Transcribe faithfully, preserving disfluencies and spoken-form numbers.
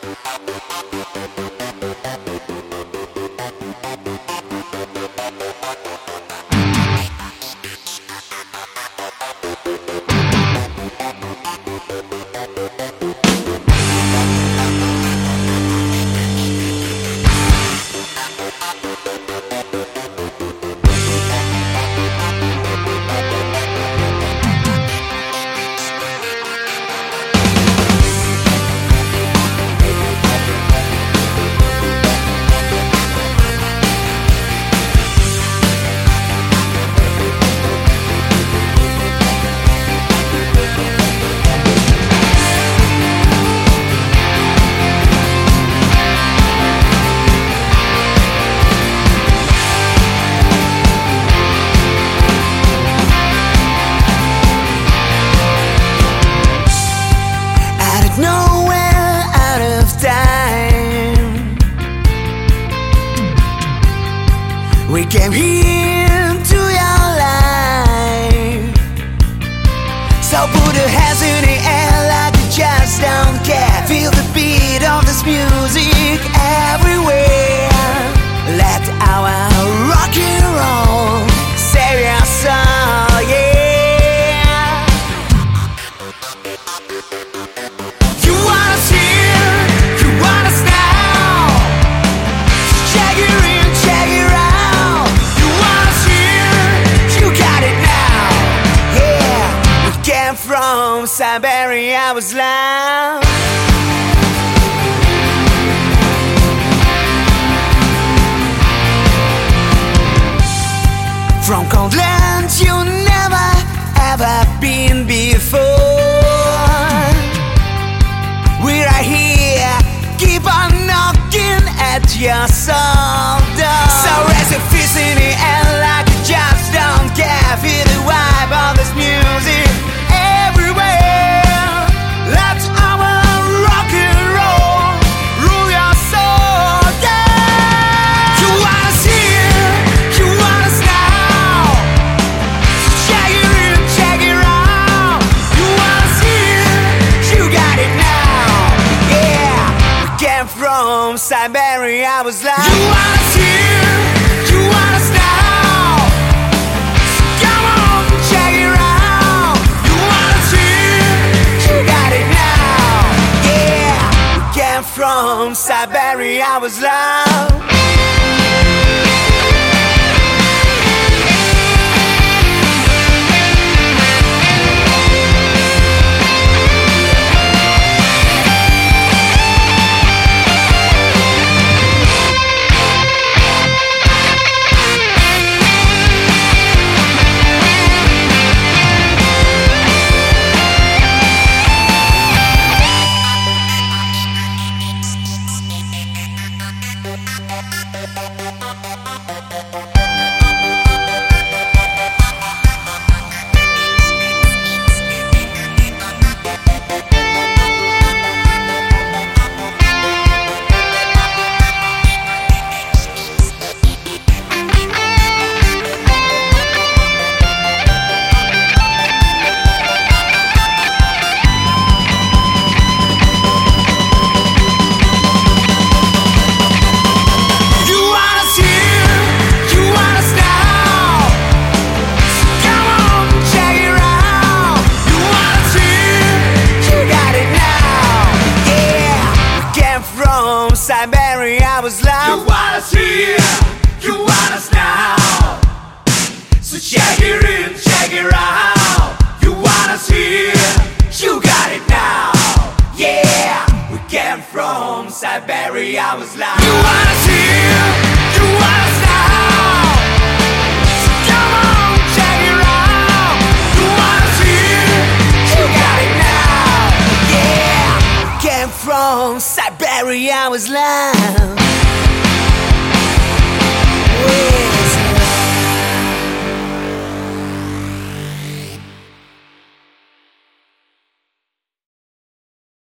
We came here to your life, so put your hands in the air like you just don't care. Feel the beat of this music everywhere. Let our rock and roll save your soul, yeah. You want us here, you want us now. Check it in, check it out. You want us here, you got it now. Yeah, we came from Siberia, was loud. From cold lands you never ever been before. We're right here, keep on knocking at your soul door. So raise your fist in the air like you just don't care. Feel the vibe of this music everywhere. Let our rock and roll rule your soul, yeah. You want us here, you want us now. Check it in, check it out. You want us here, you got it now. Yeah, we came from Siberia, was like. You want us here, you want us now. Come on, check it out. You want us here, you got it now. Yeah, we came from Siberia, was loud. Siberia was loud. You want us here, you want us now. So check it in, check it out. You want us here, you got it now. Yeah, we came from Siberia, was loud. You want us here, you want us now. So come on, check it out. You want us here, you got it now. Yeah, we came from Siberia, was loud.